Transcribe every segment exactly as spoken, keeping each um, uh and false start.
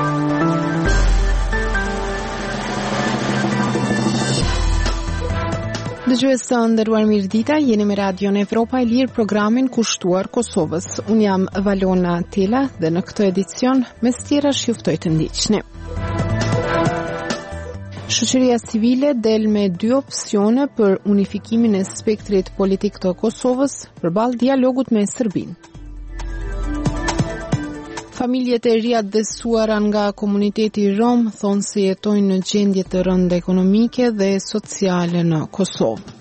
Dëgjues të nderuar, mirëdita, jeni me Radion Evropa e Lirë, programin kushtuar Kosovës. Unë jam Valona Tela dhe në këtë edicion, mes tjerash ju ftoj të ndiqni. Shoqëria civile del me dy opsione për unifikimin e spektrit politik të Kosovës përballë dialogut me Serbinë. Familjet e ria të dësuara nga komuniteti rom thonë se jetojnë në gjendje të rëndë ekonomike dhe sociale në Kosovë.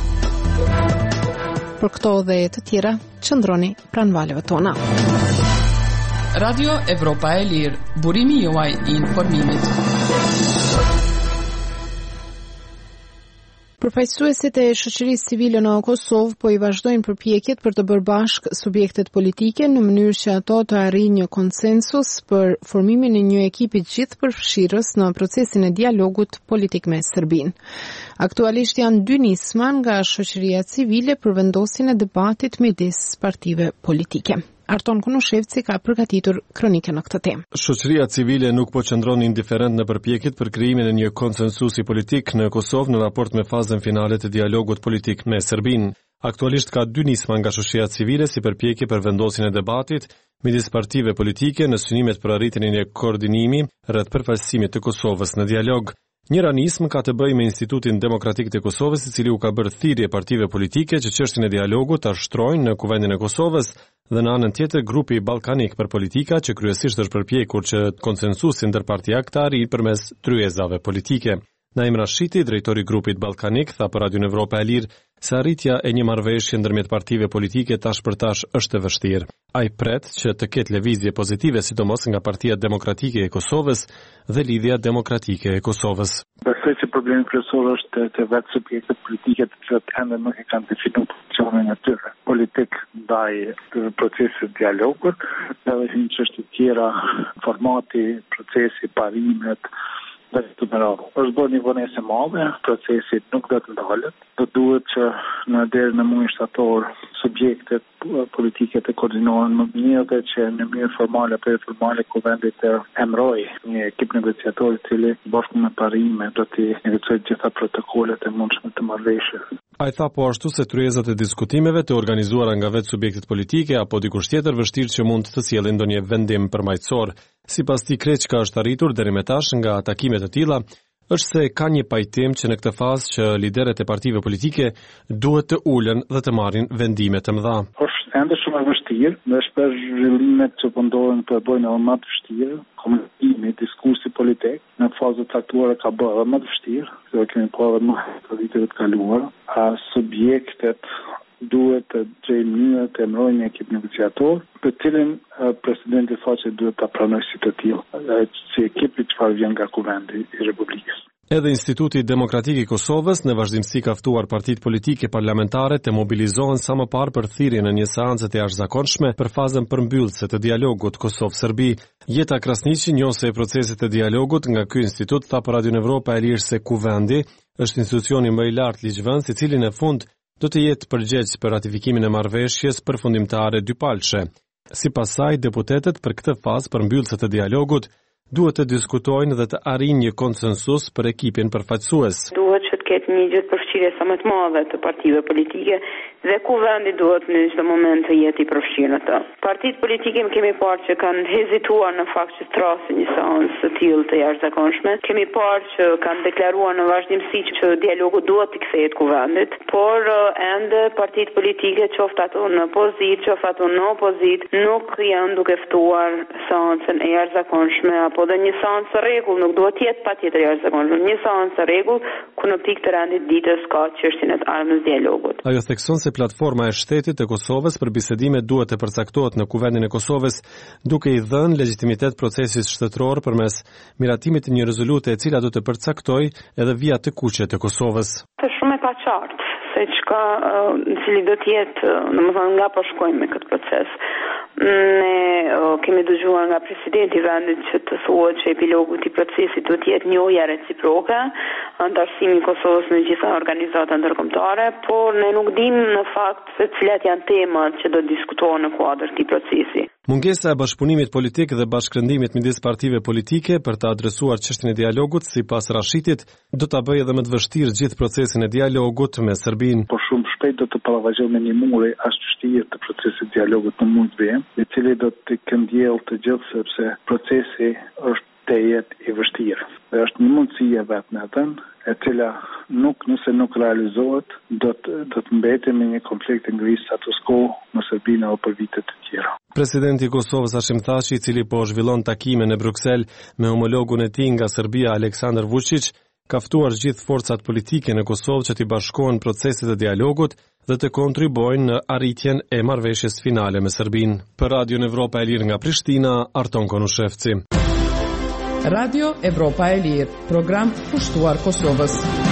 Për këto dhe të tjera, qëndroni pranë valeve tona. Radio Evropa e Lirë, burimi juaj i informimit. Përfaqësuesit e shoqërisë civile në Kosovë po i vazhdojnë përpjekjet për të bërë bashkë subjektet politike në mënyrë që ato të arrijnë një konsensus për formimin e një ekipi gjithëpërfshirës në procesin e dialogut politik me Serbinë. Aktualisht janë dy nisma nga shoqëria civile për vendosjen e debatit midis partive politike. Arton Kunushevci ka përgatitur kronike në këtë temë. Shoqëria civile nuk po qëndron indiferent në përpjekjet për krijimin e një konsensusi politik në Kosovë në raport me fazën finale të dialogut politik me Serbinë. Aktualisht ka dy nisma nga shoqëria civile si përpjekje për vendosjen e debatit midis partive politike në synimet për arritjen e një koordinimi rreth përfaqësimit të Kosovës në dialog. Njëra nismë ka të bëjë me Institutin Demokratik të Kosovës, i cili u ka bërë thirrje partive politike që çështjen e dialogut ta shtrojnë në Kuvendin e Kosovës, dhe në anën tjetër grupi Ballkanik për politika që kryesisht është përpjekur që konsensusin ndër partitë të arrijë përmes tryezave politike. Naim Rashiti, drejtori i grupit Ballkanik, tha për Radion Evropa e Lirë se arritja e një marrëveshje ndërmjet partive politike tash për tash është e vështirë. Ai pret që të ketë lëvizje pozitive sidomos nga Partia Demokratike e Kosovës dhe Lidhja Demokratike e Kosovës. Besoj që problemi kryesor është të vetë subjektet politike të cilët ende nuk e kanë definuar pozicionin e tyre politik ndaj procesit dialogut, edhe një çështje tjera, formati, procesi, parimet dhe të mëravë. është bërë një vonesë e madhe, procesi nuk do të ndalet, do duhet që në deri në muajin shtator subjektet politike të koordinohen më mirë dhe që në mënyrë formale apo informale kuvendi të emërojë një ekip negociator i cili bashkë me parime do të negociojë gjitha protokollet e mundshme të marrëveshjes. Ai tha po ashtu se tryezat e diskutimeve të organizuara nga vetë subjektet politike apo dikush tjetër vështirë që mund të sjellin ndonjë vendim përmbajtësor. Sipas tij, Kreçka është arritur deri më tash nga takimet e tilla është se ka një pajtim që në këtë fazë që liderët e partive politike duhet të ulen dhe të marrin vendime të mëdha. Është ende shumë e vështirë, dhe shpesh zhvillimet që po ndodhen po e bëjnë edhe më të vështirë, komunikimi, diskursi politik në fazë të caktuara ka bërë edhe më të vështirë, se kemi po edhe më të viteve të kaluara, a subjektet duhet të gjejnë mënyrë të emërojnë një ekip negociator, për cilin uh, presidenti faqe duhet ta pranojë si të tillë, si ekipi çfarë vjen nga kuvendi i Republikës. Edhe Instituti Demokratik i Kosovës në vazhdimsi ka ftuar partitë politike parlamentare të mobilizohen sa më parë për thirrjen e një seance të jashtëzakonshme për fazën përmbyllëse të dialogut Kosovë-Serbi. Jeta Krasniqi, njëse e procesit të dialogut nga ky institut, tha për Radion Evropa e Lirë se kuvendi është institucioni më i lartë ligjvënës i cili në fund do të jetë përgjegjës për ratifikimin e marrëveshjes përfundimtare dypalëshe. Sipas saj, deputetët për këtë fazë përmbyllëse të dialogut duhet të diskutojnë dhe të arrijnë një konsensus për ekipin përfaqësues. Duhet që të ketë një gjithëpërfshirje sa më të madhe të partive politike dhe kuvendi duhet në çdo moment të jetë i përfshirë në të. Partitë politike kemi parë që kanë hezituar në fakt që trasin një seancë të tillë të jashtëzakonshme. Kemi parë që kanë deklaruar në vazhdimsi që dialogu duhet të kthehet kuvendit, por ende partitë politike, qoftë ato në pozitë, qoftë ato në opozitë, nuk janë duke ftuar seancën e jashtëzakonshme apo dhe një seancë rregull, nuk duhet të jetë patjetër jashtëzakonshme. Një seancë rregull ku në pikë të randit ditës ka çështjen e armës dialogut. Ajo thekson se platforma e shtetit të Kosovës për bisedime duhet të përcaktohet në Kuvendin e Kosovës, duke i dhënë legjitimitet procesit shtetëror përmes miratimit të një rezolute e cila do të përcaktojë edhe vijat të kuqe të Kosovës. Është shumë e paqartë se çka në cili do të jetë, domethënë nga po shkojmë me këtë proces. Ne uh, kemi dëgjuar nga presidenti i vendit që të thuhet që epilogu i procesit do të jetë njohja reciproke, antarësimi i Kosovës në gjitha organizata ndërkombëtare, por ne nuk dimë në fakt se cilat janë temat që do diskutohen në kuadër të këtij procesi. Mungesa e bashkëpunimit politik dhe bashkërëndimit midis partive politike për të adresuar çështjen e dialogut, sipas Rashitit, do ta bëjë edhe më të vështirë gjithë procesin e dialogut me Serbinë. Po shumë shpejt do të ballafaqohet me një muri as vështirë të procesit dialogut në mund të vijë, i cili do të këndjell të gjithë sepse procesi është të jetë i vështirë. Dhe është një mundësi e vetë në atën, e cila nuk, nëse nuk realizohet, do të, do të mbeti me një konflikt ngris status quo në Serbinë apo për vite të tjera. Presidenti i Kosovës Hashim Thaçi, i cili po zhvillon takime në Bruksel me homologun e tij nga Serbia Aleksandar Vučić, ka ftuar gjithë forcat politike në Kosovë që t'i bashkohen procesit e dialogut dhe të kontribojnë në arritjen e marrëveshjes finale me Serbinë. Për Radio Evropa e Lirë nga Prishtina, Arton Konushevci. Radio Evropa e Lirë, program pushtuar Kosovës.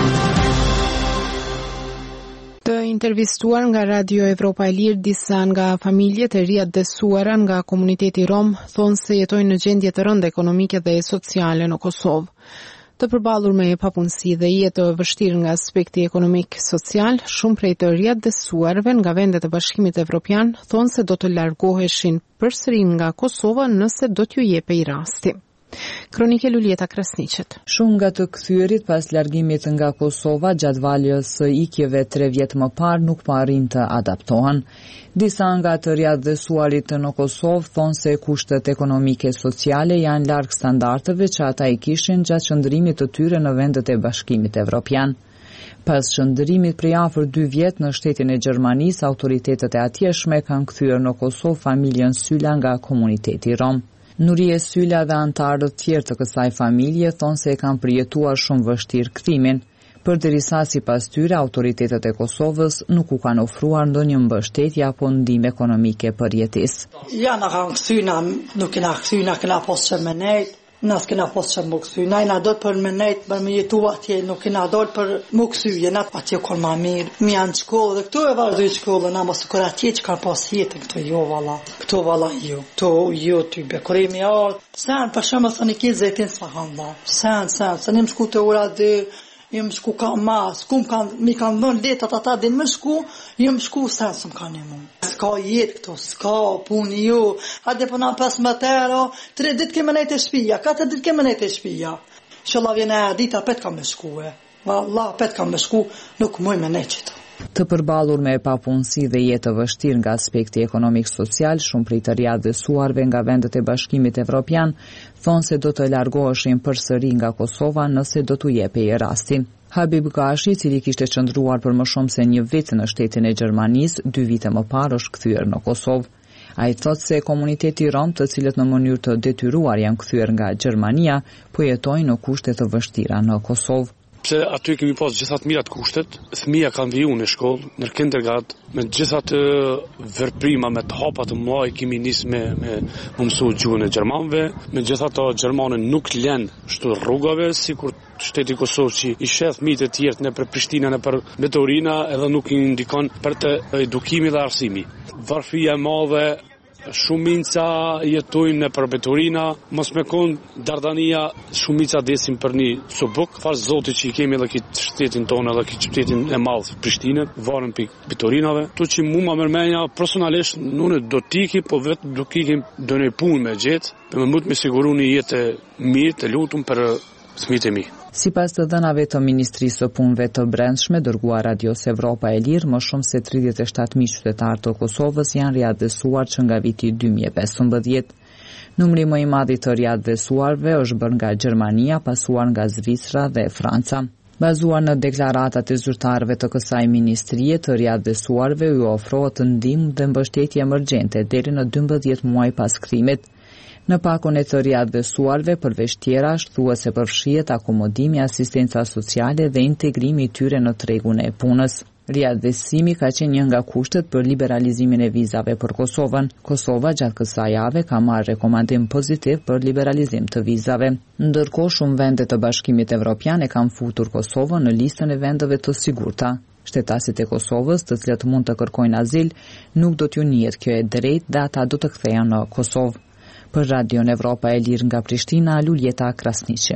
Të intervistuar nga Radio Evropa e Lirë, disa nga familjet e riadësuara nga komuniteti rom thonë se jetojnë në gjendje të rënda ekonomike dhe sociale në Kosovë. Të përballur me papunësi dhe jetë të vështirë nga aspekti ekonomik social, shumë prej të riadësuarve nga vendet e Bashkimit Evropian thonë se do të largoheshin përsëri nga Kosova nëse do t'ju jepej rasti. Kronike Lulieta Krasniqet. Shumë nga të kthyerit pas largimit nga Kosova gjatë valjes së ikjeve tre vjet më parë nuk po arrin të adaptohen. Disa nga të riadhësuarit në Kosovë thonë se kushtet ekonomike sociale janë larg standardeve që ata i kishin gjatë qëndrimit të tyre në vendet e Bashkimit Evropian. Pas qëndrimit prej afër dy vjet në shtetin e Gjermanisë, autoritetet e atjeshme kanë kthyer në Kosovë familjen Syla nga komuniteti rom. Nurie Syla dhe antarët tjerë të kësaj familje thonë se e kanë përjetuar shumë vështirë kthimin, përderisa sipas tyre autoritetet e Kosovës nuk u kanë ofruar ndonjë mbështetje apo ndihmë ekonomike për jetesë. Ja na kanë kthyna, nuk na kthyna, kena posë me nejt, na s'kena posë që më kthy. Na i na dojtë për me nejt, për me jetu atje, nuk i na dojtë për më kthy, jena atje kon ma mirë. Mi janë shkollë dhe këtu e vazhdoj shkollë, na mos kur atje që kanë pas jetën, këtu jo vala, këtu vala jo, këtu jo ty be, kur e mi ardhë, sen, për shumë së një kitë zetin së handa, sen, sen, se një më shku të ura dhe, jam shku ka ma, s'ku më kanë, mi kanë dhënë letat ata din më shku, jam shku sen së më kanë një mund. S'ka jetë këto, s'ka punë ju, hajde për na pesëmbëdhjetë euro, tre ditë kemë nejtë e shpija, katër ditë kemë nejtë e shpija. Inshallah vjen e dita pet kam me shku e, vallah pet kam me shku, nuk muj me nejtë qëto. Të përballur me papunësi dhe jetë të vështirë nga aspekti ekonomik-social, shumë prej të riadhësuarve nga vendet e Bashkimit Evropian thonë se do të largoheshin përsëri nga Kosova nëse do t'u jepej rasti. Habib Gashi, i cili kishte qëndruar për më shumë se një vit në shtetin e Gjermanisë, dy vite më parë është kthyer në Kosovë. Ai thotë se komuniteti rom, të cilët në mënyrë të detyruar janë kthyer nga Gjermania, po jetojnë në kushte të vështira në Kosovë. Pse aty kemi pas gjithat mirat kushtet, fëmija kanë viju në shkollë, në kindergarten, me gjithat vërprima, me të hapa të mëdha kemi nisë me, me më mësu gjuhën e gjermanëve, me gjithat të gjermanën nuk lën shtu rrugave, si kur shteti Kosovë që i sheh fëmijët e tjerë në për Prishtina, në për Betorina, edhe nuk i ndikon për të edukimi dhe arsimi. Varfria e madhe, shumica jetojnë në për Betorina, mos me konë Dardania, shumica desin për një subuk, farë zoti që i kemi edhe këtë shtetin tonë, edhe këtë qytetin e madhë Prishtinët, varën për Betorinave. Tu që mu ma mërmenja, personalisht, nune do tiki, po vetë do kikim do një punë me gjithë, për me mund me siguru një jetë mirë të lutum për fëmijët e mi. Sipas të dhënave të Ministrisë së Punëve të Brendshme dërguar Radios Evropa e Lirë, më shumë se tridhjetë e shtatë mijë qytetarë të Kosovës janë riadhësuar që nga viti dy mijë e pesëmbëdhjetë. Numri më i madh i të riadhësuarve është bërë nga Gjermania, pasuar nga Zvicra dhe Franca. Bazuar në deklaratat e zyrtarëve të kësaj ministrie, të riadhësuarve u ofrohet ndihmë dhe mbështetje emergjente deri në dymbëdhjetë muaj pas kthimit. Në pakon e të riadhësuarve përveç tjera thuhet se përfshihet akomodimi, asistenca sociale dhe integrimi i tyre në tregun e punës. Riadhësimi ka qenë një nga kushtet për liberalizimin e vizave për Kosovën. Kosova gjatë kësaj jave ka marrë rekomandim pozitiv për liberalizim të vizave. Ndërkohë shumë vende të Bashkimit Evropian e kanë futur Kosovën në listën e vendeve të sigurta. Shtetasit e Kosovës, të cilët mund të kërkojnë azil, nuk do t'ju njihet kjo e drejtë dhe ata do të kthehen në Kosovë. Për Radion Evropa e Lirë nga Prishtina, Lulieta Krasniqi.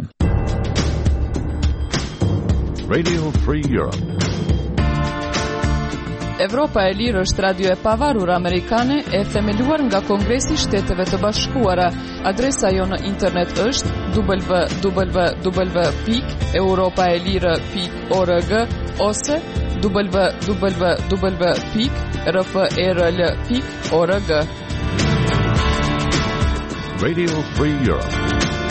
Radio Free Europe. Evropa e Lirë është radio e pavarur amerikane e themeluar nga Kongresi i Shteteve të Bashkuara. Adresa jo në internet është w w w pikë europaelire pikë org ose w w w pikë r f e r l pikë org. Radio Free Europe.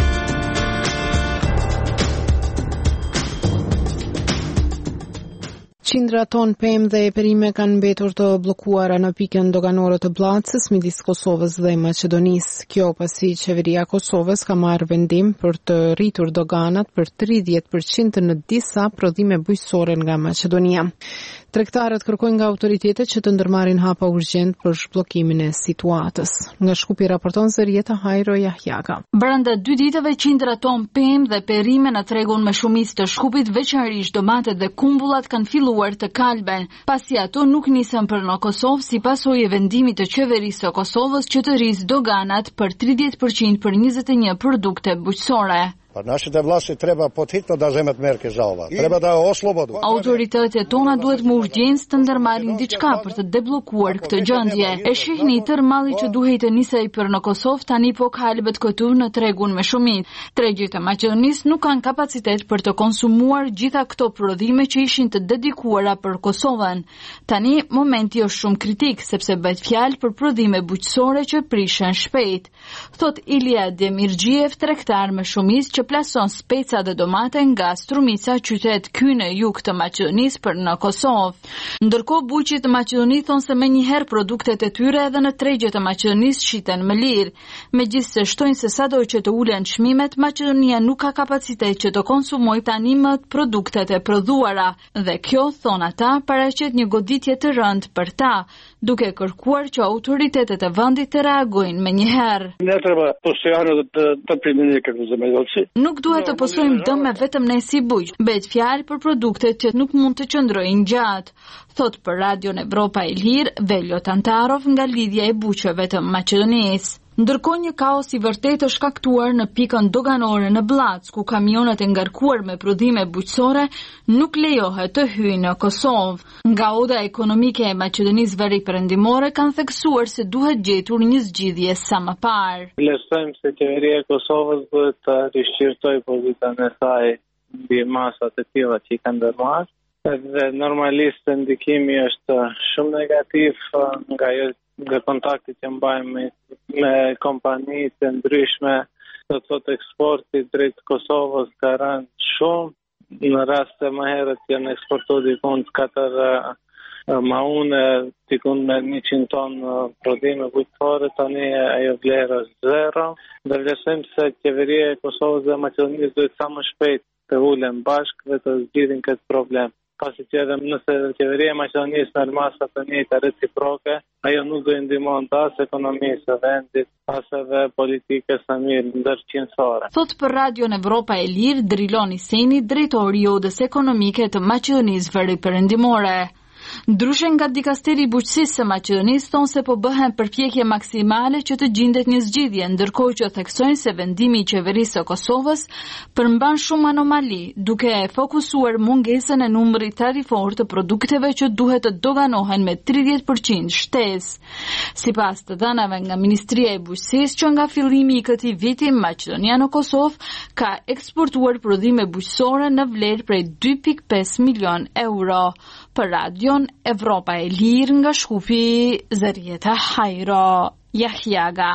Qindra ton pemë dhe perime kanë mbetur të bllokuara në pikën doganore të Bllacës midis Kosovës dhe Maqedonisë. Kjo pasi qeveria e Kosovës ka marrë vendim për të rritur doganat për tridhjetë përqind në disa prodhime bujqësore nga Maqedonia. Tregtarët kërkojnë nga autoritetet që të ndërmarrin hapa urgjent për zhbllokimin e situatës. Nga Shkupi raporton Zërieta Hajro Jahjaga. Brenda dy ditëve qindra ton pemë dhe perime në tregun me shumicë të Shkupit, veçanërisht domatet dhe kumbullat kanë filluar të kalben, pasi ato nuk nisën për në Kosovë si pasojë e vendimit të qeverisë së Kosovës që të rrisë doganat për tridhjetë përqind për njëzet e një produkte bujqësore. Нашите власти треба потхитно да земат мерки за ова. Треба да ослободат. Autoritetet tona duhet me urgjencë të ndërmarrin diçka për të debllokuar këtë gjendje. E shihni tërë malli që duhej të nisej për në Kosovë tani po kalbet këtu në tregun me shumicë. Tregjet e Maqedonisë nuk kanë kapacitet për të konsumuar gjitha këto prodhime që ishin të dedikuara për Kosovën. Tani momenti është shumë kritik sepse bëhet fjalë për prodhime bujqësore që prishen shpejt. Thot Ilia Demirgjiev, tregtar me shumicë që plason speca dhe domate nga Strumica, qytet ky në jug të Maqedonisë për në Kosovë. Ndërkohë bujqit të Maqedonisë thonë se menjëherë produktet e tyre edhe në tregjet e Maqedonisë shiten më lirë. Megjithse shtojnë se sado që të ulen çmimet, Maqedonia nuk ka kapacitet që të konsumojë tani më produktet e prodhuara dhe kjo, thonë ata, paraqet një goditje të rëndë për ta, duke kërkuar që autoritetet e vendit të reagojnë menjëherë. Ne treba postojano të të primeni këtë zemëllsi. Nuk duhet të posojmë dëm me vetëm ne si bujq, bëhet fjalë për produktet që nuk mund të qëndrojnë gjatë, thot për Radion Evropa e Lirë Veljo Tantarov nga lidhja e bujqeve të Maqedonisë. Ndërkohë një kaos i vërtetë është shkaktuar në pikën doganore në Blac, ku kamionet e ngarkuar me prodhime bujqësore nuk lejohet të hyjnë në Kosovë. Nga Oda Ekonomike e Maqedonisë Veriperëndimore kanë theksuar se duhet gjetur një zgjidhje sa më parë. Vlerësojmë se qeveria e Kosovës duhet të rishqirtojë pozitën e saj mbi masat e tilla që i kanë ndërmarrë. Dhe normalisht ndikimi është shumë negativ nga jo nga kontaktit që mbajmë me, me kompani të ndryshme, do të thotë eksporti drejt Kosovës ka rënë shumë. Në rast se më herët janë eksportuar dikun katër maune, dikun me njëqind ton prodhime bujqësore, tani ajo vlerë është zero. Dhe vlerësojmë se qeveria e Kosovës dhe Maqedonisë duhet sa më shpejt të ulen bashkë dhe të zgjidhin këtë problem. Pasi që edhe nëse qeveria e Maqedonisë merr masa të njëjta reciproke, ajo nuk do i ndihmon as ekonomisë së vendit, as edhe politikës së mirë ndërqendrore. Thot për Radion Evropa e Lirë Drilon Iseni, drejtori i Odës Ekonomike të Maqedonisë Veriperëndimore. Ndryshe nga dikasteri i bujqësisë së Maqedonisë thonë se po bëhen përpjekje maksimale që të gjendet një zgjidhje, ndërkohë që theksojnë se vendimi i qeverisë së Kosovës përmban shumë anomali, duke e fokusuar mungesën e numrit tarifor të produkteve që duhet të doganohen me tridhjetë përqind shtesë. Sipas të dhënave nga Ministria e Bujqësisë, që nga fillimi i këtij viti Maqedonia në Kosovë ka eksportuar prodhime bujqësore në vlerë prej dy pikë pesë milion euro. Për Radion Evropa e Lirë nga Shkupi, Zërieta Hajro Jahjaga.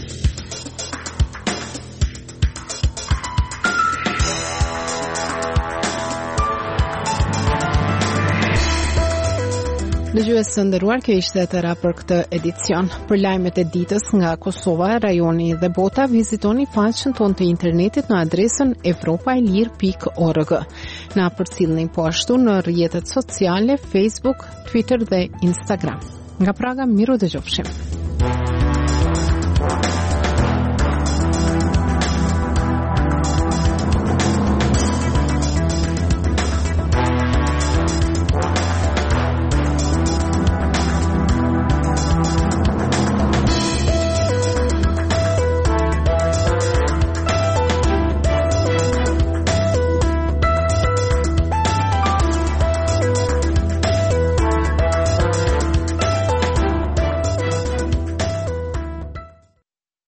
Dëgjues të nderuar, kjo ishte e tëra për këtë edicion. Për lajmet e ditës nga Kosova, rajoni dhe bota, vizitoni faqen tonë të internetit në adresën evropaelir pikë org. Na përcjellni po ashtu në rrjetet sociale, Facebook, Twitter dhe Instagram. Nga Praga, miru dëgjofshim.